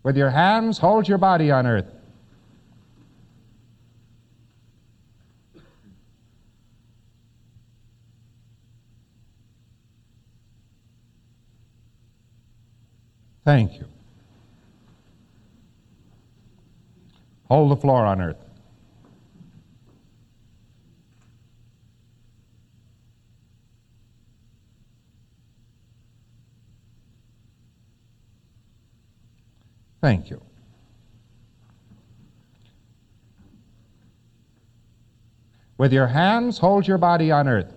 With your hands, hold your body on earth. Thank you. Hold the floor on earth. Thank you. With your hands, hold your body on earth.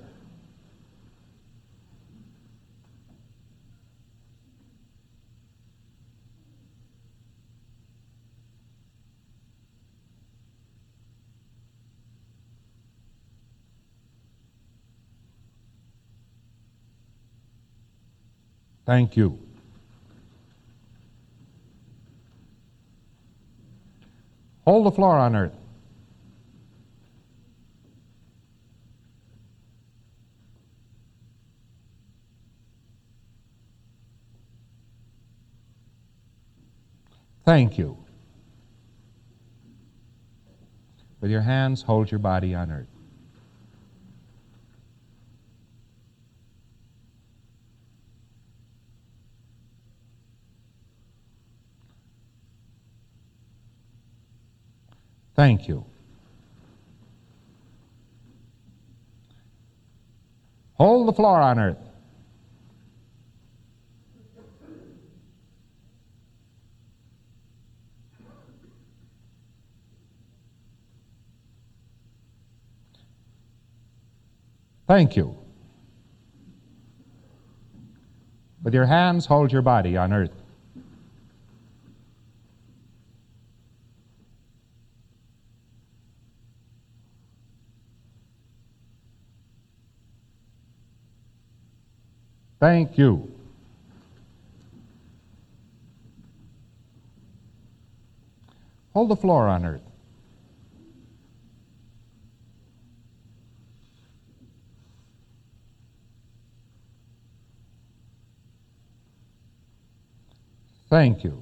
Thank you. Hold the floor on earth. Thank you. With your hands, hold your body on earth. Thank you. Hold the floor on earth. Thank you. With your hands, hold your body on earth. Thank you. Hold the floor on earth. Thank you.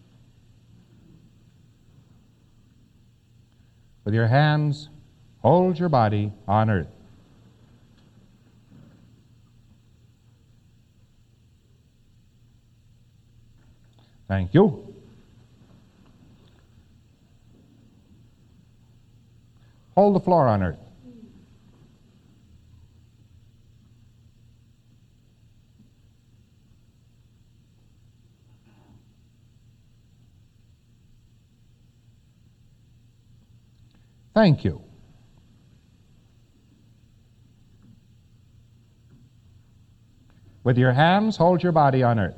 With your hands, hold your body on earth. Thank you. Hold the floor on earth. Thank you. With your hands, hold your body on earth.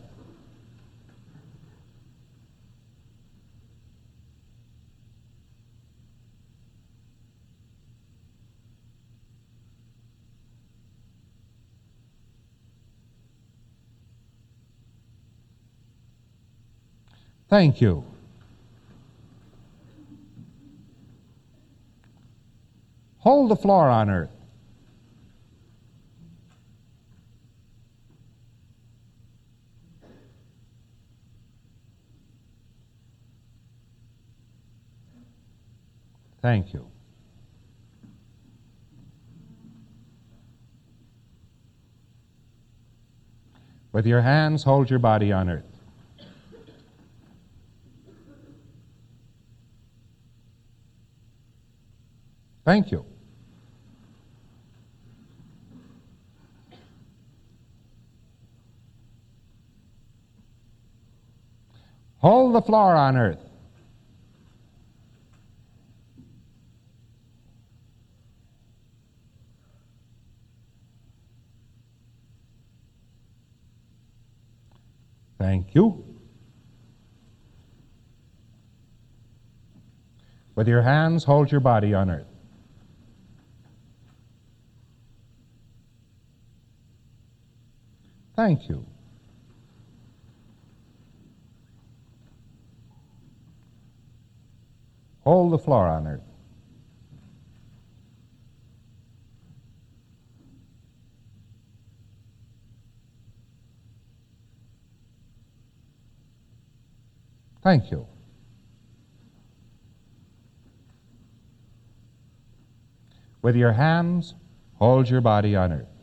Thank you. Hold the floor on earth. Thank you. With your hands, hold your body on earth. Thank you. Hold the floor on earth. Thank you. With your hands, hold your body on earth. Thank you. Hold the floor on earth. Thank you. With your hands, hold your body on earth.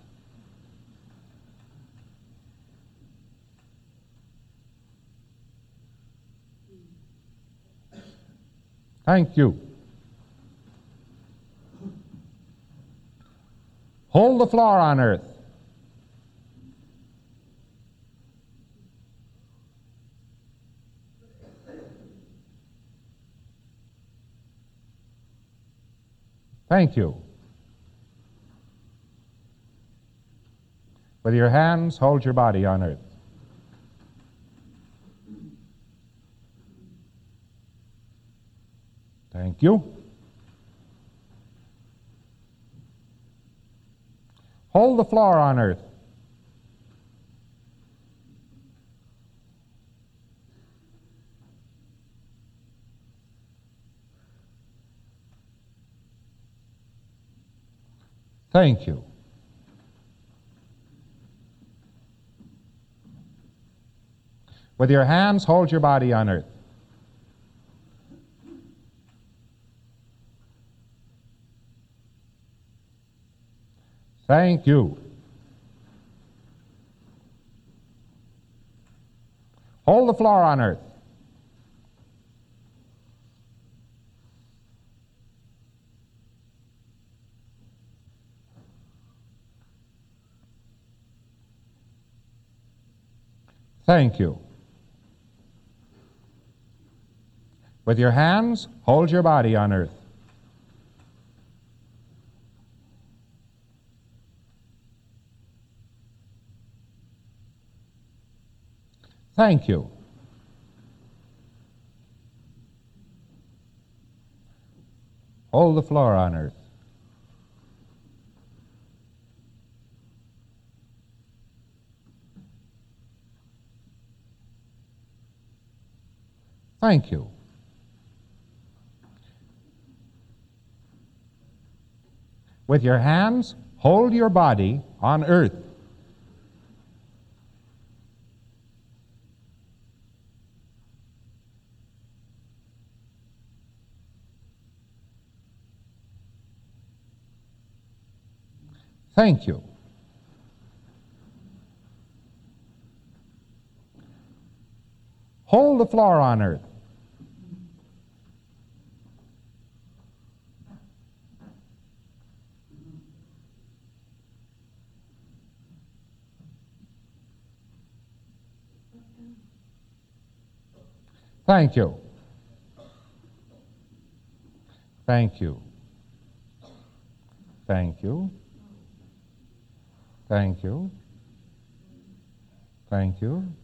Thank you. Hold the floor on earth. Thank you. With your hands, hold your body on earth. Thank you. Hold the floor on earth. Thank you. With your hands, hold your body on earth. Thank you. Hold the floor on earth. Thank you. With your hands, hold your body on earth. Thank you. Hold the floor on earth. Thank you. With your hands, hold your body on earth. Thank you. Hold the floor on earth. Thank you. Thank you. Thank you. Thank you. Thank you.